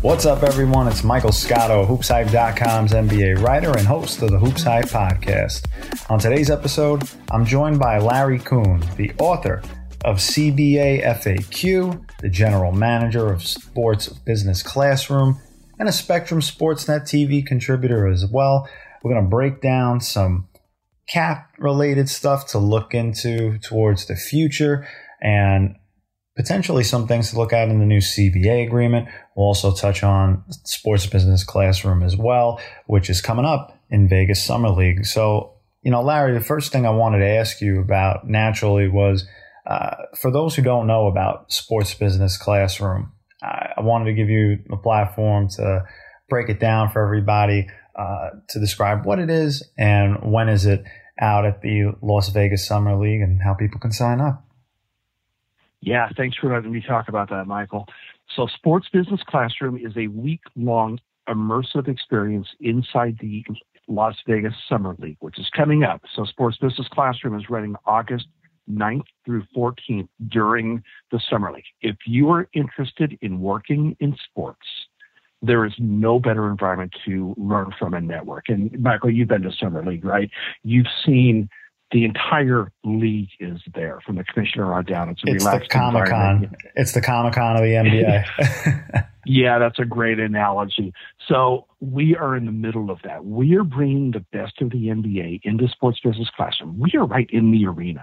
What's up, everyone? It's Michael Scotto, HoopsHype.com's NBA writer and host of the Hoops Hype podcast. On today's episode, I'm joined by Larry Kuhn, the author of CBA FAQ, the general manager of Sports Business Classroom, and a Spectrum Sportsnet TV contributor as well. We're going to break down some cap-related stuff to look into towards the future and potentially some things to look at in the new CBA agreement. We'll also touch on Sports Business Classroom as well, which is coming up in Vegas Summer League. So, Larry, the first thing I wanted to ask you about naturally was, for those who don't know about Sports Business Classroom, I wanted to give you a platform to break it down for everybody, to describe what it is and when is it out at the Las Vegas Summer League and how people can sign up. Yeah, thanks for letting me talk about that, Michael. So Sports Business Classroom is a week-long immersive experience inside the Las Vegas Summer League, which is coming up. So Sports Business Classroom is running August 9th through 14th during the Summer League. If you are interested in working in sports, there is no better environment to learn from and network. And Michael, you've been to Summer League, right? You've seen the entire league is there, from the commissioner on down. It's the Comic-Con. It's the Comic-Con of the NBA. Yeah, that's a great analogy. So we are in the middle of that. We are bringing the best of the NBA into Sports Business Classroom. We are right in the arena.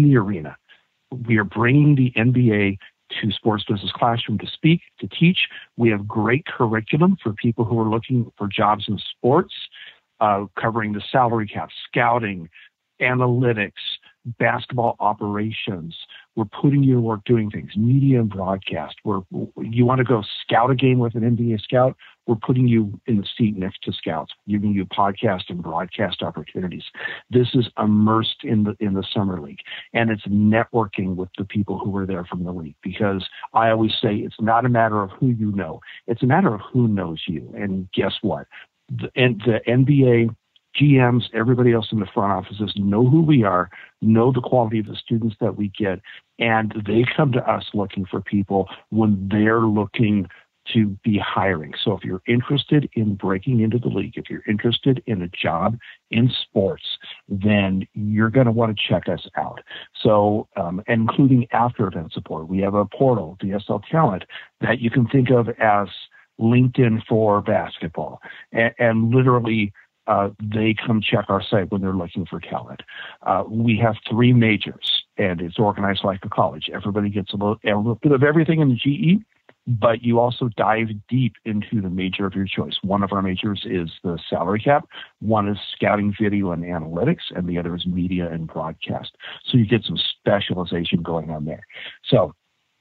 We are bringing the NBA to Sports Business Classroom to speak, to teach. We have great curriculum for people who are looking for jobs in sports, covering the salary cap, scouting, analytics, basketball operations. We're putting you to work doing things, media and broadcast. You want to go scout a game with an NBA scout, we're putting you in the seat next to scouts, giving you podcast and broadcast opportunities. This is immersed in the Summer League, and it's networking with the people who are there from the league, because I always say it's not a matter of who you know. It's a matter of who knows you. And guess what? The NBA GMs, everybody else in the front offices know who we are, know the quality of the students that we get, and they come to us looking for people when they're looking to be hiring. So if you're interested in breaking into the league, if you're interested in a job in sports, then you're going to want to check us out. So, including after event support, we have a portal, DSL Talent, that you can think of as LinkedIn for basketball, and literally, they come check our site when they're looking for talent. We have 3 majors, and it's organized like a college. Everybody gets a little bit of everything in the GE, but you also dive deep into the major of your choice. One of our majors is the salary cap. One is scouting, video, and analytics, and the other is media and broadcast. So you get some specialization going on there. So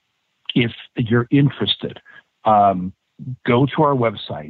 if you're interested, go to our website,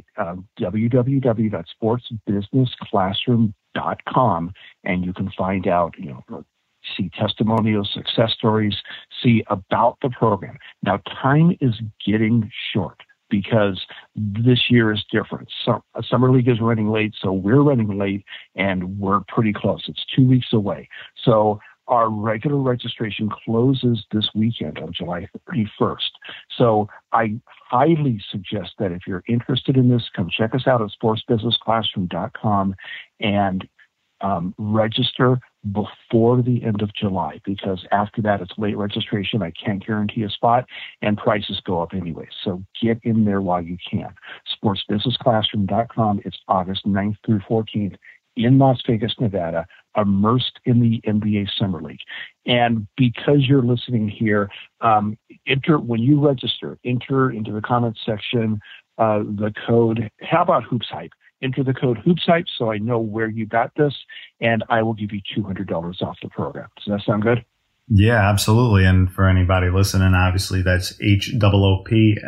www.sportsbusinessclassroom.com, and you can find out, see testimonials, success stories, see about the program. Now, time is getting short because this year is different. So, Summer League is running late, so we're running late, and we're pretty close. It's 2 weeks away. So our regular registration closes this weekend on July 31st. So I highly suggest that if you're interested in this, come check us out at sportsbusinessclassroom.com and register before the end of July, because after that it's late registration. I can't guarantee a spot, and prices go up anyway. So get in there while you can. sportsbusinessclassroom.com. It's August 9th through 14th in Las Vegas, Nevada, immersed in the NBA Summer League. And because you're listening here, when you register, enter into the comments section the code, how about Hoops Hype? Enter the code Hoops Hype so I know where you got this, and I will give you $200 off the program. Does that sound good? Yeah, absolutely. And for anybody listening, obviously that's HOOPSHYPE.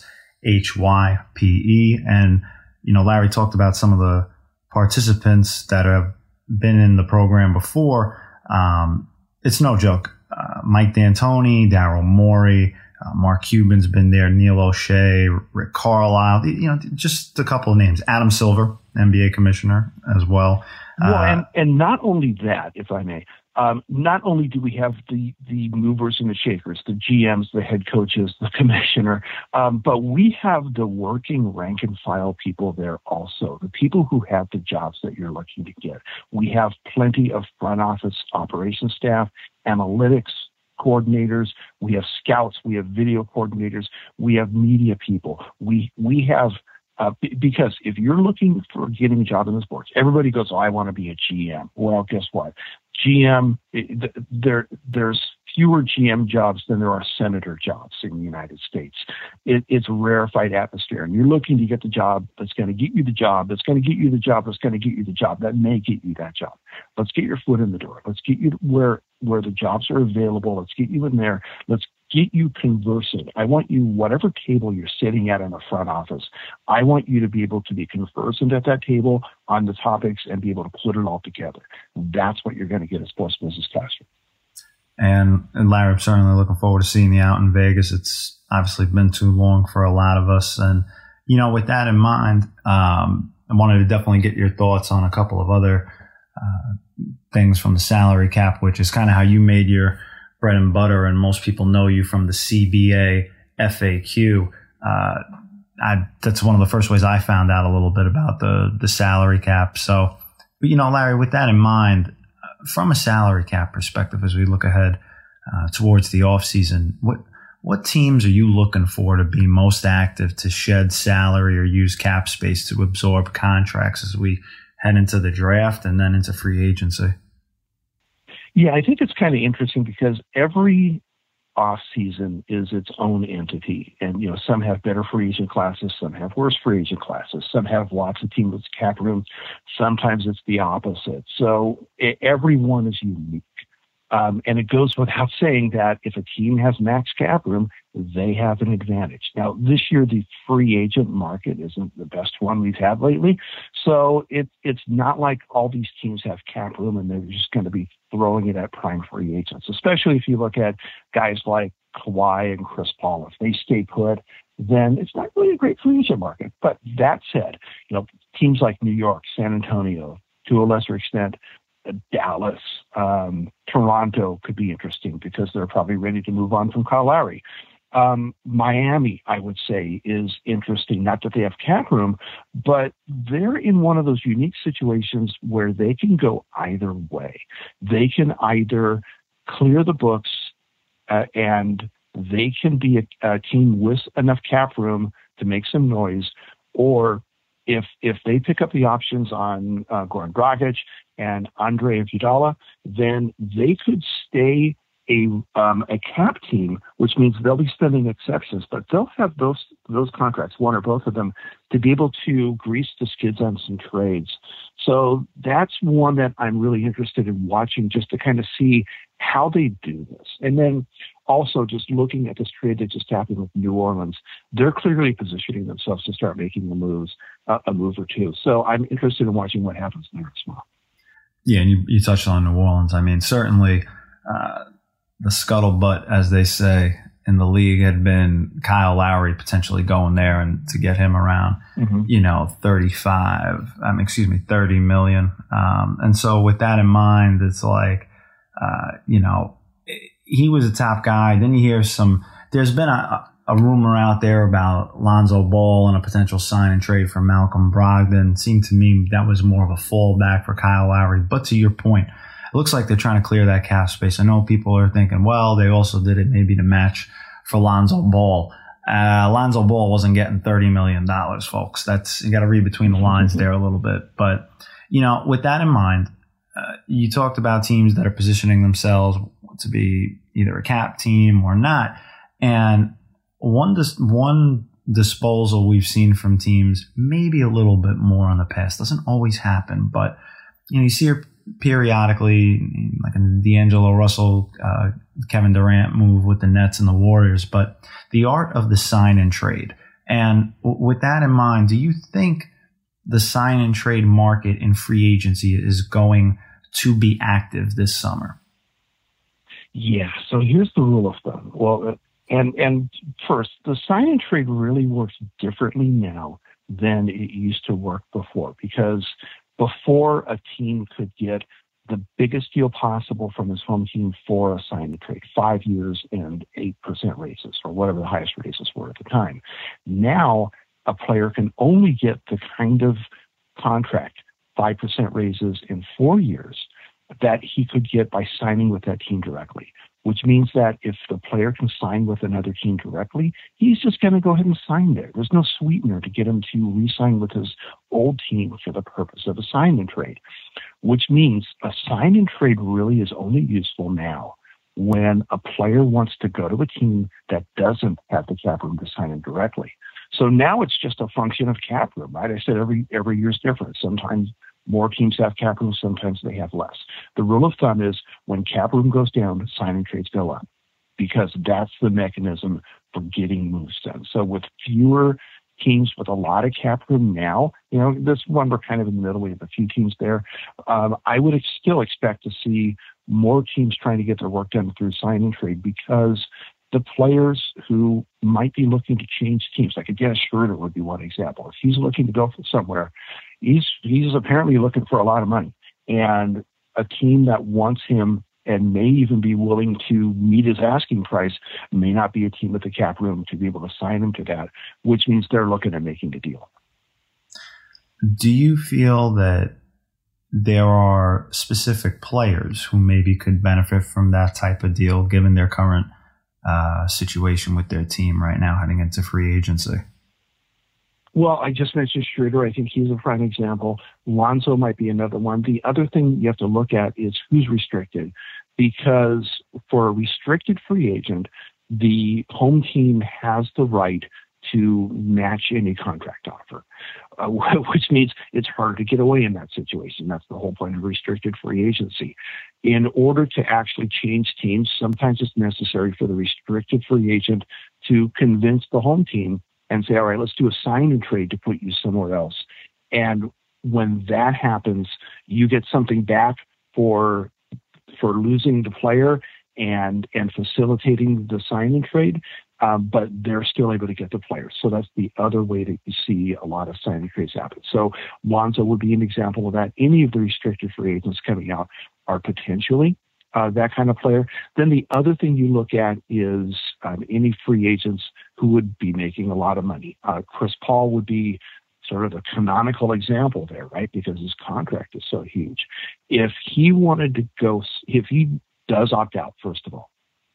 And, Larry talked about some of the participants that have been in the program before. It's no joke. Mike D'Antoni, Daryl Morey, Mark Cuban's been there, Neil O'Shea, Rick Carlisle, just a couple of names. Adam Silver, NBA commissioner as well. Well, and not only that, if I may, not only do we have the movers and the shakers, the GMs, the head coaches, the commissioner, but we have the working rank and file people there also, the people who have the jobs that you're looking to get. We have plenty of front office operations staff, analytics coordinators, we have scouts, we have video coordinators, we have media people. We have because if you're looking for getting a job in the sports, everybody goes, "Oh, I want to be a GM." Well, guess what? GM, there's fewer GM jobs than there are senator jobs in the United States. It's a rarefied atmosphere, and you're looking to get the job that's going to get you the job, that's going to get you the job, that's going to get you the job, that may get you that job. Let's get your foot in the door. Let's get you where the jobs are available. Let's get you in there. Let's get you conversing. I want you, whatever table you're sitting at in the front office, I want you to be able to be conversant at that table on the topics and be able to put it all together. That's what you're going to get at Sports Business Classroom. And Larry, I'm certainly looking forward to seeing you out in Vegas. It's obviously been too long for a lot of us. And, with that in mind, I wanted to definitely get your thoughts on a couple of other things from the salary cap, which is kind of how you made your bread and butter, and most people know you from the CBA FAQ. That's one of the first ways I found out a little bit about the salary cap. So, but Larry, with that in mind, from a salary cap perspective, as we look ahead towards the off season, what teams are you looking for to be most active to shed salary or use cap space to absorb contracts as we head into the draft and then into free agency? Yeah, I think it's kind of interesting because every off season is its own entity. And, some have better free agent classes, some have worse free agent classes, some have lots of teams with cap room. Sometimes it's the opposite. So every one is unique. And it goes without saying that if a team has max cap room, they have an advantage. Now, this year, the free agent market isn't the best one we've had lately. So it's not like all these teams have cap room and they're just going to be throwing it at prime free agents, especially if you look at guys like Kawhi and Chris Paul. If they stay put, then it's not really a great free agent market. But that said, teams like New York, San Antonio, to a lesser extent, Dallas, Toronto could be interesting because they're probably ready to move on from Kyle Lowry. Miami, I would say, is interesting. Not that they have cap room, but they're in one of those unique situations where they can go either way. They can either clear the books and they can be a team with enough cap room to make some noise, or if they pick up the options on Goran Dragic and Andre Iguodala, then they could stay a cap team, which means they'll be spending exceptions, but they'll have those contracts, one or both of them, to be able to grease the skids on some trades. So that's one that I'm really interested in watching, just to kind of see how they do this. And then also just looking at this trade that just happened with New Orleans, they're clearly positioning themselves to start making the moves, a move or two. So I'm interested in watching what happens there as well. Yeah, and you touched on New Orleans. I mean, certainly the scuttlebutt, as they say in the league, had been Kyle Lowry potentially going there and to get him around, 30 million. And so with that in mind, it's like, he was a top guy. Then you hear there's been a rumor out there about Lonzo Ball and a potential sign and trade for Malcolm Brogdon. It seemed to me that was more of a fallback for Kyle Lowry. But to your point, it looks like they're trying to clear that cap space. I know people are thinking, well, they also did it maybe to match for Lonzo Ball. Lonzo Ball wasn't getting $30 million, folks. You got to read between the lines there a little bit. But, with that in mind, you talked about teams that are positioning themselves to be either a cap team or not. And one disposal we've seen from teams, maybe a little bit more in the past, doesn't always happen, but you see it periodically, like in the D'Angelo Russell, Kevin Durant move with the Nets and the Warriors, but the art of the sign and trade. And with that in mind, do you think the sign and trade market in free agency is going to be active this summer? Yeah. So here's the rule of thumb. Well, and first, the sign and trade really works differently now than it used to work before, because before a team could get the biggest deal possible from his home team for a sign and trade, 5 years and 8% raises, or whatever the highest raises were at the time. Now, a player can only get the kind of contract, 5% raises in 4 years, that he could get by signing with that team directly, which means that if the player can sign with another team directly, he's just going to go ahead and sign there. There's no sweetener to get him to re-sign with his old team for the purpose of a sign and trade, which means a sign and trade really is only useful now when a player wants to go to a team that doesn't have the cap room to sign him directly. So now it's just a function of cap room, right? I said every year is different. Sometimes more teams have cap room, sometimes they have less. The rule of thumb is when cap room goes down, sign and trades go up, because that's the mechanism for getting moves done. So with fewer teams with a lot of cap room now, this one we're kind of in the middle, we have a few teams there. I would still expect to see more teams trying to get their work done through sign and trade, because the players who might be looking to change teams, like a Dennis Schroeder would be one example. If he's looking to go somewhere, he's apparently looking for a lot of money. And a team that wants him and may even be willing to meet his asking price may not be a team with the cap room to be able to sign him to that, which means they're looking at making a deal. Do you feel that there are specific players who maybe could benefit from that type of deal, given their current situation with their team right now heading into free agency? Well, I just mentioned Schroeder. I think he's a prime example. Lonzo might be another one. The other thing you have to look at is who's restricted, because for a restricted free agent, the home team has the right to match any contract offer, which means it's hard to get away in that situation. That's the whole point of restricted free agency. In order to actually change teams, sometimes it's necessary for the restricted free agent to convince the home team and say, all right, let's do a sign and trade to put you somewhere else. And when that happens, you get something back for losing the player and facilitating the sign and trade, but they're still able to get the players. So that's the other way that you see a lot of sign and trades happen. So Lonzo would be an example of that. Any of the restricted free agents coming out are potentially that kind of player. Then the other thing you look at is any free agents who would be making a lot of money. Chris Paul would be sort of the canonical example there, right? Because his contract is so huge. If he wanted to go, if he does opt out, first of all,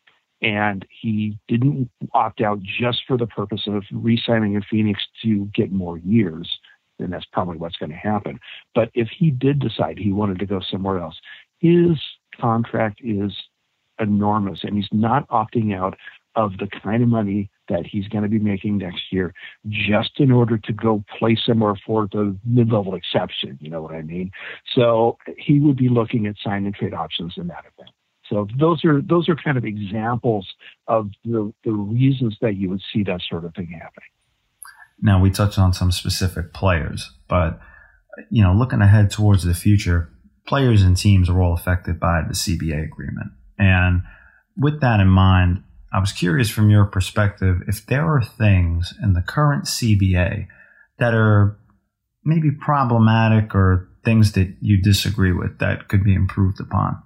and he didn't opt out just for the purpose of re-signing in Phoenix to get more years, then that's probably what's going to happen. But if he did decide he wanted to go somewhere else, his contract is enormous, and he's not opting out of the kind of money that he's going to be making next year just in order to go play somewhere for the mid-level exception. You know what I mean? So he would be looking at sign and trade options in that event. So those are kind of examples of the reasons that you would see that sort of thing happening. Now, we touched on some specific players, but looking ahead towards the future, players and teams are all affected by the CBA agreement. And with that in mind, I was curious from your perspective if there are things in the current CBA that are maybe problematic or things that you disagree with that could be improved upon.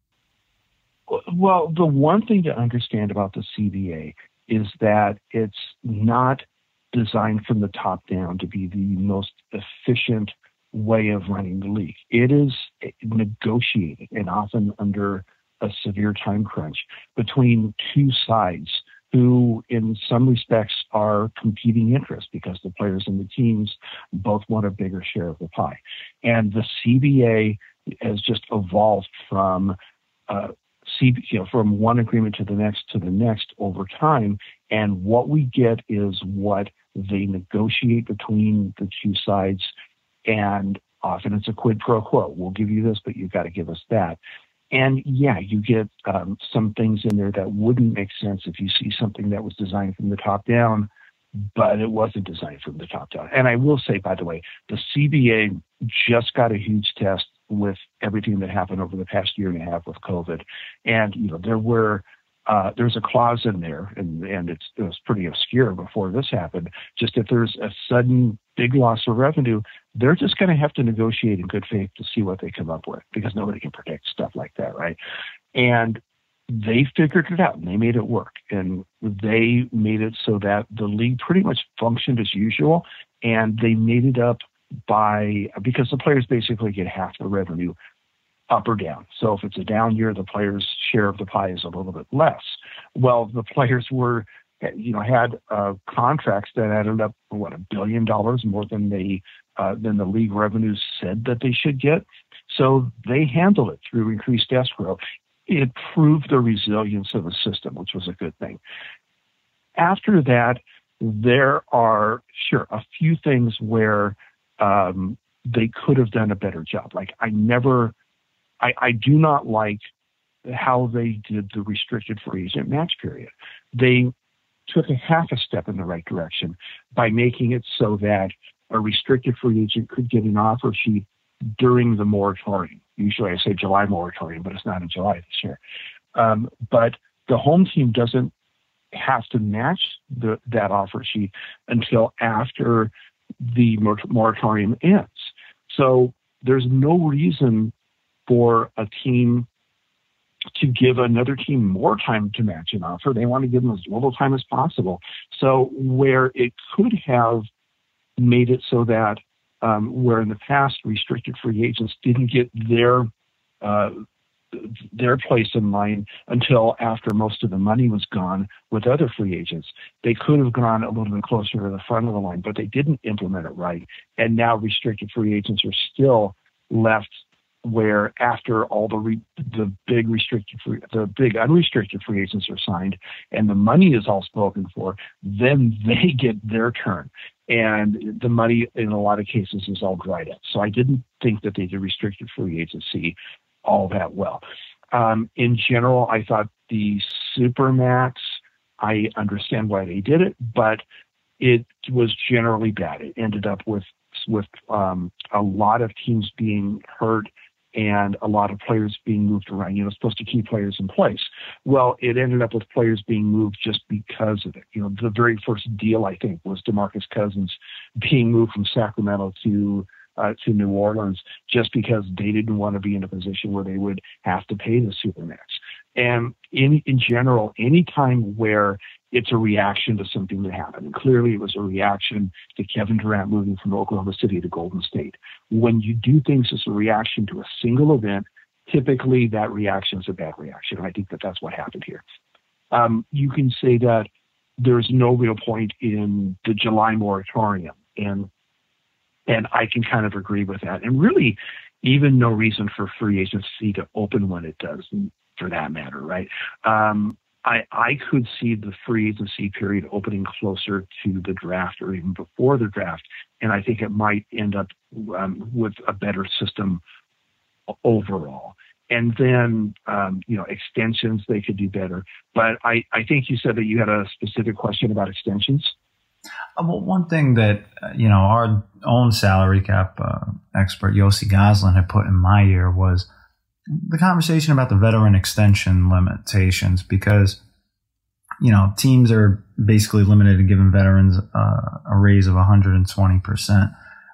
Well, the one thing to understand about the CBA is that it's not designed from the top down to be the most efficient way of running the league. It is negotiated, and often under a severe time crunch, between two sides who in some respects are competing interests, because the players and the teams both want a bigger share of the pie. And the CBA has just evolved from from one agreement to the next over time. And what we get is what they negotiate between the two sides. And often it's a quid pro quo. We'll give you this, but you've got to give us that. And yeah, you get some things in there that wouldn't make sense if you see something that was designed from the top down, but it wasn't designed from the top down. And I will say, by the way, the CBA just got a huge test with everything that happened over the past year and a half with COVID. And, there were there's a clause in there, and it was pretty obscure before this happened. Just if there's a sudden big loss of revenue, they're just going to have to negotiate in good faith to see what they come up with, because nobody can predict stuff like that, right? And they figured it out, and they made it work, and they made it so that the league pretty much functioned as usual, and they made it up because the players basically get half the revenue, up or down. So if it's a down year, the players' share of the pie is a little bit less. Well, the players had contracts that added up $1 billion more than the league revenues said that they should get. So they handled it through increased escrow. It proved the resilience of the system, which was a good thing. After that, there are a few things where they could have done a better job. Like I do not like how they did the restricted free agent match period. They took a half a step in the right direction by making it so that a restricted free agent could get an offer sheet during the moratorium. Usually I say July moratorium, but it's not in July this year. But the home team doesn't have to match that offer sheet until after the moratorium ends. So there's no reason for a team to give another team more time to match an offer. They want to give them as little time as possible. So where it could have made it so that where in the past restricted free agents didn't get their place in line until after most of the money was gone with other free agents, they could have gone a little bit closer to the front of the line, but they didn't implement it right. And now restricted free agents are still left where after all the big unrestricted free agents are signed and the money is all spoken for, then they get their turn. And the money in a lot of cases is all dried up. So I didn't think that they did restricted free agency all that well. In general, I thought the Supermax, I understand why they did it, but it was generally bad. It ended up with a lot of teams being hurt and a lot of players being moved around. Supposed to keep players in place. Well, it ended up with players being moved just because of it. The very first deal, I think, was DeMarcus Cousins being moved from Sacramento to New Orleans just because they didn't want to be in a position where they would have to pay the Supermax. And in general, any time where it's a reaction to something that happened, and clearly it was a reaction to Kevin Durant moving from Oklahoma City to Golden State. When you do things as a reaction to a single event, typically that reaction is a bad reaction. And I think that that's what happened here. You can say that there's no real point in the July moratorium, and I can kind of agree with that. And really, even no reason for free agency to open when it does, for that matter, right? I could see the free agency period opening closer to the draft or even before the draft, and I think it might end up with a better system overall. And then, extensions, they could do better. But I think you said that you had a specific question about extensions. Well, one thing that, our own salary cap expert, Yossi Goslin, had put in my ear was the conversation about the veteran extension limitations, because, teams are basically limited to giving veterans a raise of 120%.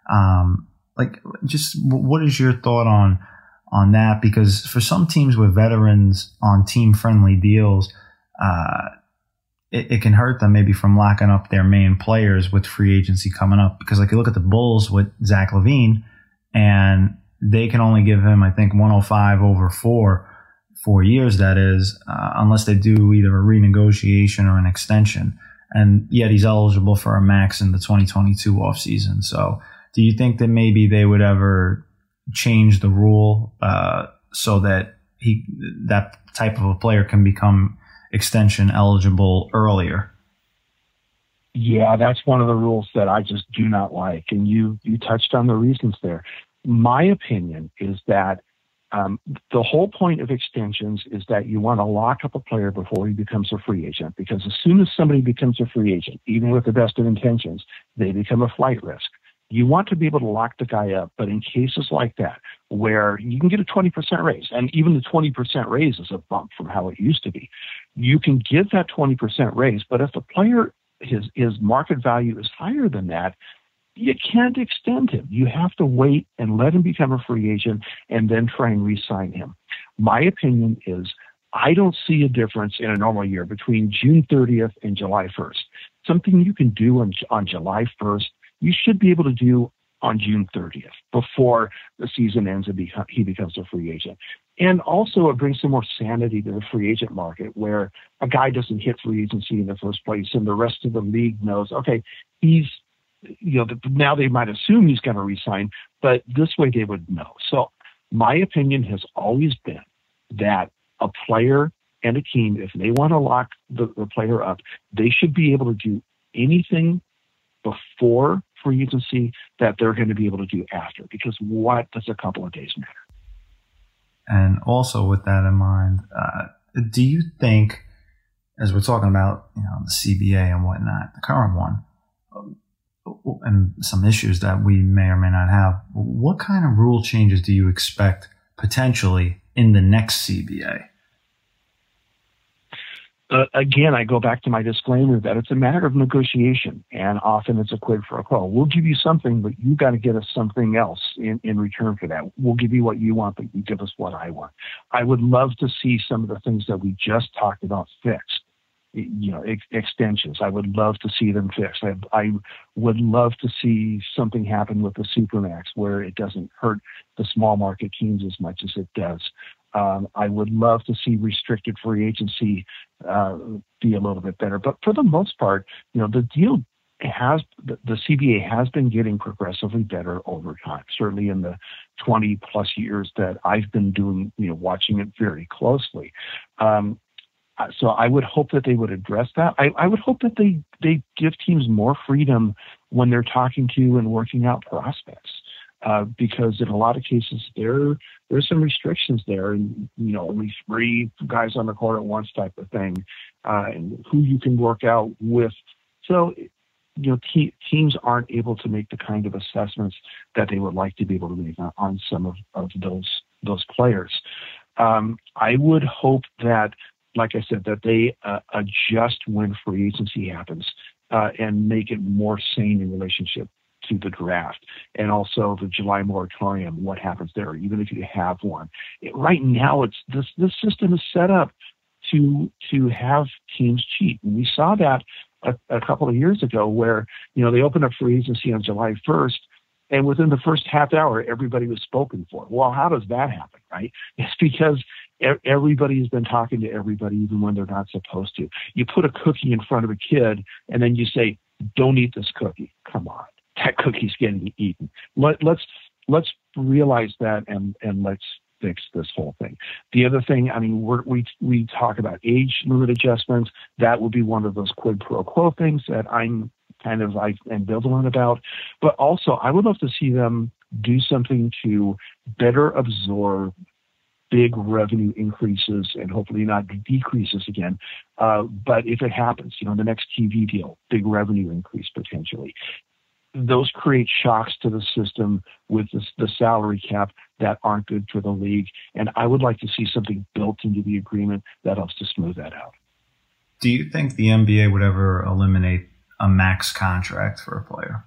What is your thought on that? Because for some teams with veterans on team-friendly deals, it can hurt them maybe from locking up their main players with free agency coming up. Because you look at the Bulls with Zach LaVine, and they can only give him, I think, 105 over 4 years, that is, unless they do either a renegotiation or an extension. And yet he's eligible for a max in the 2022 offseason. So do you think that maybe they would ever change the rule so that that type of a player can become extension eligible earlier? Yeah, that's one of the rules that I just do not like. And you touched on the reasons there. My opinion is that the whole point of extensions is that you want to lock up a player before he becomes a free agent, because as soon as somebody becomes a free agent, even with the best of intentions, they become a flight risk. You want to be able to lock the guy up, but in cases like that, where you can get a 20% raise, and even the 20% raise is a bump from how it used to be. you can give that 20% raise, but if the player, his market value is higher than that, you can't extend him. You have to wait and let him become a free agent and then try and re-sign him. My opinion is I don't see a difference in a normal year between June 30th and July 1st. Something you can do on July 1st, you should be able to do on June 30th before the season ends and he becomes a free agent. And also it brings some more sanity to the free agent market where a guy doesn't hit free agency in the first place and the rest of the league knows, okay, he's, now they might assume he's going to resign, but this way they would know. So my opinion has always been that a player and a team, if they want to lock the player up, they should be able to do anything before free agency that they're going to be able to do after, because what does a couple of days matter? And also with that in mind, do you think, as we're talking about, the CBA and whatnot, the current one, and some issues that we may or may not have, what kind of rule changes do you expect potentially in the next CBA? Again, I go back to my disclaimer that it's a matter of negotiation, and often it's a quid pro quo. We'll give you something, but you got to get us something else in return for that. We'll give you what you want, but you give us what I want. I would love to see some of the things that we just talked about fixed. Extensions. I would love to see them fixed. I would love to see something happen with the Supermax where it doesn't hurt the small market teams as much as it does. I would love to see restricted free agency be a little bit better. But for the most part, the deal the CBA has been getting progressively better over time, certainly in the 20 plus years that I've been doing, watching it very closely. So I would hope that they would address that. I would hope that they give teams more freedom when they're talking to and working out prospects, because in a lot of cases there's some restrictions there, and only 3 guys on the court at once type of thing, and who you can work out with. So teams aren't able to make the kind of assessments that they would like to be able to make on some of those players. I would hope that, like I said, that they adjust when free agency happens and make it more sane in relationship to the draft, and also the July moratorium, what happens there, even if you have one. Right now, it's this system is set up to have teams cheat. And we saw that a couple of years ago where, they opened up free agency on July 1st, and within the first half hour, everybody was spoken for. Well, how does that happen, right? It's because everybody has been talking to everybody, even when they're not supposed to. You put a cookie in front of a kid, and then you say, "Don't eat this cookie." Come on, that cookie's getting eaten. Let's realize that, and let's fix this whole thing. The other thing, we talk about age limit adjustments. That would be one of those quid pro quo things that I'm kind of ambivalent about. But also, I would love to see them do something to better absorb big revenue increases and hopefully not decreases again. But if it happens, the next TV deal, big revenue increase potentially. Those create shocks to the system with the salary cap that aren't good for the league. And I would like to see something built into the agreement that helps to smooth that out. Do you think the NBA would ever eliminate a max contract for a player?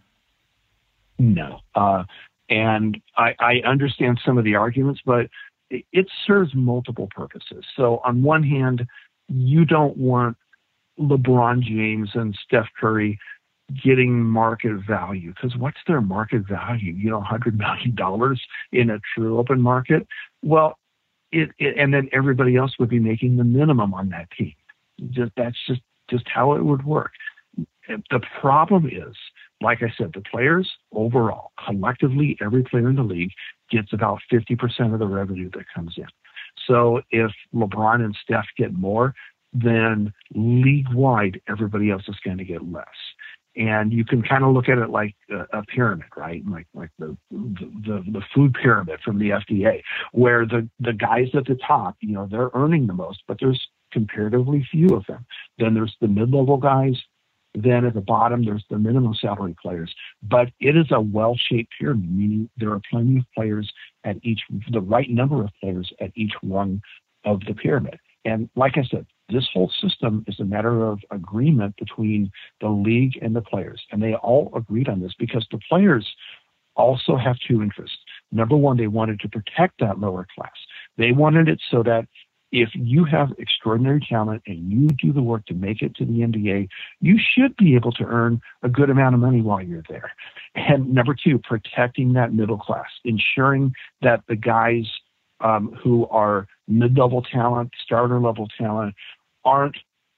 No. And I understand some of the arguments, but it serves multiple purposes. So on one hand, you don't want LeBron James and Steph Curry getting market value, because what's their market value? $100 million in a true open market. Well, and then everybody else would be making the minimum on that team. That's just how it would work. The problem is, like I said, the players overall, collectively, every player in the league gets about 50% of the revenue that comes in. So if LeBron and Steph get more, then league-wide, everybody else is going to get less. And you can kind of look at it like a pyramid, right? Like the food pyramid from the FDA, where the guys at the top, they're earning the most, but there's comparatively few of them. Then there's the mid-level guys. Then at the bottom, there's the minimum salary players. But it is a well-shaped pyramid, meaning there are plenty of players the right number of players at each rung of the pyramid. And like I said, This whole system is a matter of agreement between the league and the players. And they all agreed on this because the players also have two interests. Number one, they wanted to protect that lower class. They wanted it so that if you have extraordinary talent and you do the work to make it to the NBA, you should be able to earn a good amount of money while you're there. And number two, protecting that middle class, ensuring that the guys who are mid-level talent, starter-level talent, aren't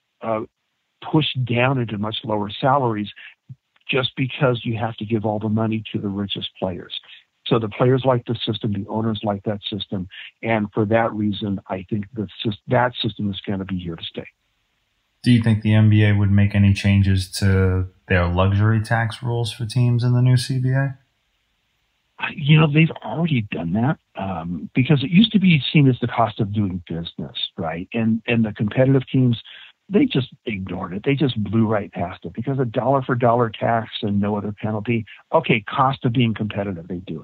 pushed down into much lower salaries just because you have to give all the money to the richest players. So the players like the system, the owners like that system, and for that reason, I think that system is going to be here to stay. Do you think the NBA would make any changes to their luxury tax rules for teams in the new CBA? They've already done that because it used to be seen as the cost of doing business, right? And the competitive teams, they just ignored it. They just blew right past it because a dollar for dollar tax and no other penalty. Okay, cost of being competitive, they do it.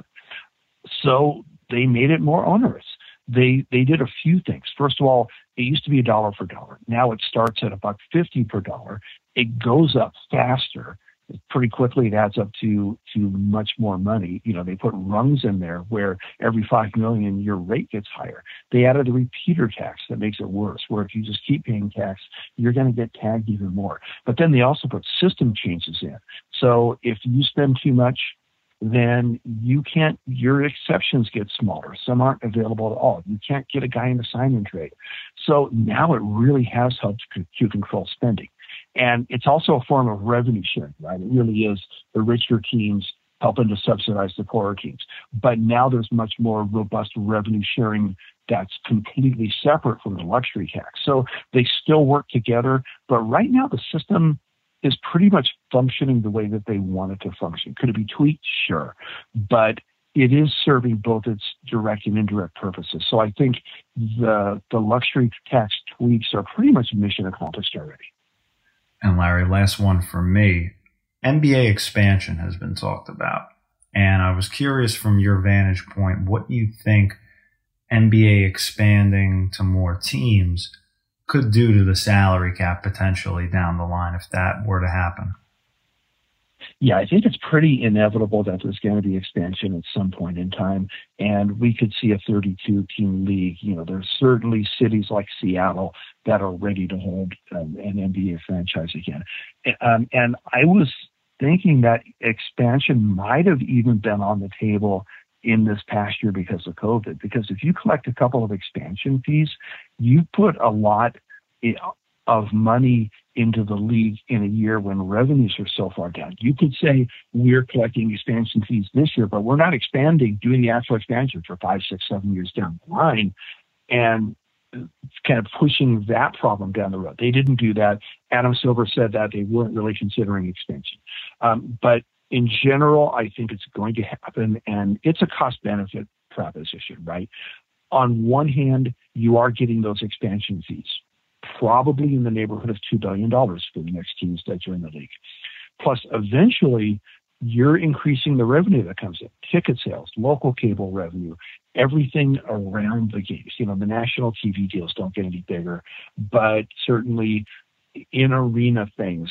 So they made it more onerous. They did a few things. First of all, it used to be a dollar for dollar. Now it starts at $1.50 per dollar. It goes up faster. Pretty quickly, it adds up to much more money. They put rungs in there where every 5 million, your rate gets higher. They added a repeater tax that makes it worse, where if you just keep paying tax, you're going to get tagged even more. But then they also put system changes in. So if you spend too much, then your exceptions get smaller. Some aren't available at all. You can't get a guy in the sign-in trade. So now it really has helped to control spending. And it's also a form of revenue sharing, right? It really is the richer teams helping to subsidize the poorer teams. But now there's much more robust revenue sharing that's completely separate from the luxury tax. So they still work together. But right now the system is pretty much functioning the way that they want it to function. Could it be tweaked? Sure. But it is serving both its direct and indirect purposes. So I think the luxury tax tweaks are pretty much mission accomplished already. And Larry, last one for me. NBA expansion has been talked about. And I was curious from your vantage point, what you think NBA expanding to more teams could do to the salary cap potentially down the line if that were to happen. Yeah, I think it's pretty inevitable that there's going to be expansion at some point in time, and we could see a 32-team league. There's certainly cities like Seattle that are ready to hold an NBA franchise again. And I was thinking that expansion might have even been on the table in this past year because of COVID. Because if you collect a couple of expansion fees, you put a lot of money into the league in a year when revenues are so far down. You could say we're collecting expansion fees this year, but we're not doing the actual expansion for 5, 6, 7 years down the line, and kind of pushing that problem down the road. They didn't do that. Adam Silver said that they weren't really considering expansion. But in general, I think it's going to happen, and it's a cost-benefit proposition, right? On one hand, you are getting those expansion fees, probably in the neighborhood of $2 billion for the next teams that join the league. Plus, eventually, you're increasing the revenue that comes in, ticket sales, local cable revenue, everything around the games. The national TV deals don't get any bigger, but certainly in-arena things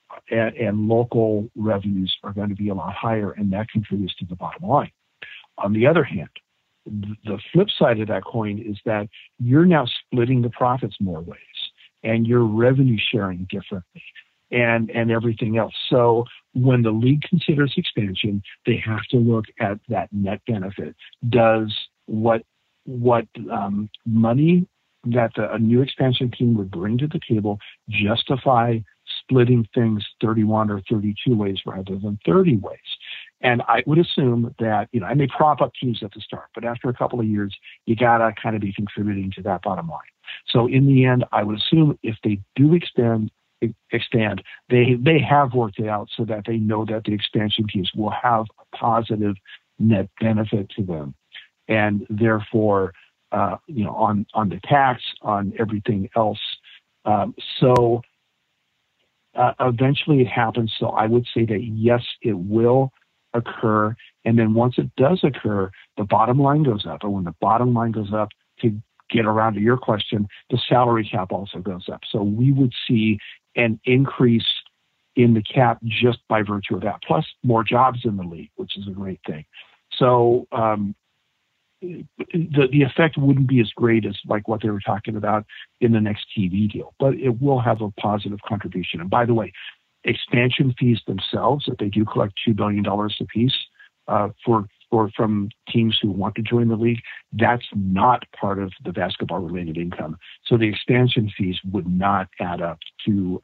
and local revenues are going to be a lot higher, and that contributes to the bottom line. On the other hand, the flip side of that coin is that you're now splitting the profits more ways, and you're revenue sharing differently, and everything else. So when the league considers expansion, they have to look at that net benefit. Does what money that a new expansion team would bring to the table justify splitting things 31 or 32 ways rather than 30 ways? And I would assume that, and they prop up teams at the start, but after a couple of years, you got to kind of be contributing to that bottom line. So in the end, I would assume if they do expand, they have worked it out so that they know that the expansion teams will have a positive net benefit to them. And therefore, on the tax, on everything else. So eventually it happens. So I would say that, yes, it will occur. And then once it does occur, the bottom line goes up. And when the bottom line goes up, to get around to your question, the salary cap also goes up. So we would see an increase in the cap just by virtue of that, plus more jobs in the league, which is a great thing. So the effect wouldn't be as great as like what they were talking about in the next TV deal, but it will have a positive contribution. And by the way, expansion fees themselves, if they do collect $2 billion apiece from teams who want to join the league, that's not part of the basketball-related income. So the expansion fees would not add up to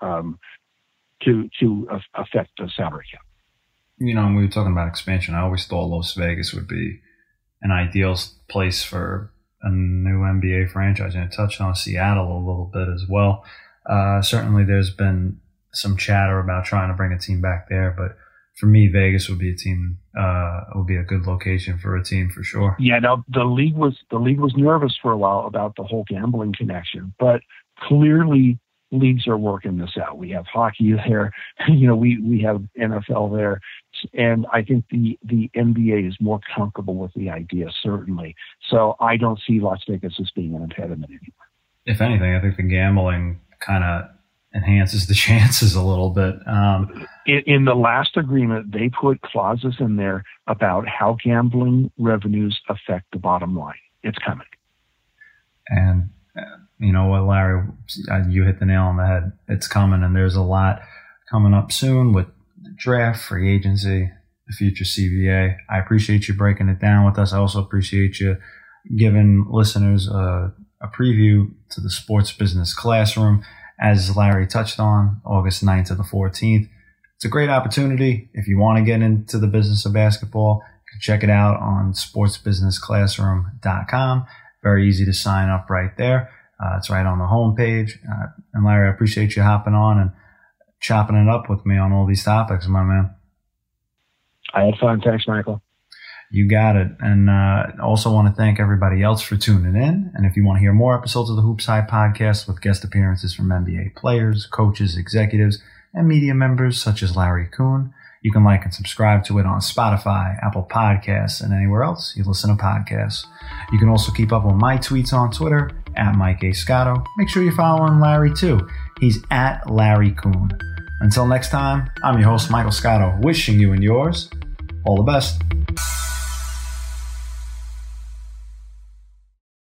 affect the salary cap. You know, when we were talking about expansion, I always thought Las Vegas would be an ideal place for a new NBA franchise. And I touched on Seattle a little bit as well. Certainly there's been some chatter about trying to bring a team back there, but for me, Vegas would be would be a good location for a team for sure. Yeah, no, the league was nervous for a while about the whole gambling connection, but clearly leagues are working this out. We have hockey there, we have NFL there, and I think the NBA is more comfortable with the idea, certainly. So I don't see Las Vegas as being an impediment anymore. If anything, I think the gambling kind of enhances the chances a little bit. In the last agreement, they put clauses in there about how gambling revenues affect the bottom line. It's coming. And you know what, Larry, you hit the nail on the head. It's coming, and there's a lot coming up soon with the draft, free agency, the future CBA. I appreciate you breaking it down with us. I also appreciate you giving listeners a preview to the Sports Business Classroom. As Larry touched on, August 9th to the 14th. It's a great opportunity. If you want to get into the business of basketball, you can check it out on sportsbusinessclassroom.com. Very easy to sign up right there. It's right on the homepage. And Larry, I appreciate you hopping on and chopping it up with me on all these topics, my man. I had fun. Thanks, Michael. You got it. And also want to thank everybody else for tuning in. And if you want to hear more episodes of the Hoops High podcast with guest appearances from NBA players, coaches, executives, and media members such as Larry Kuhn, you can like and subscribe to it on Spotify, Apple Podcasts, and anywhere else you listen to podcasts. You can also keep up with my tweets on Twitter at Mike A. Scotto. Make sure you're following Larry too. He's at Larry Kuhn. Until next time, I'm your host, Michael Scotto, wishing you and yours all the best.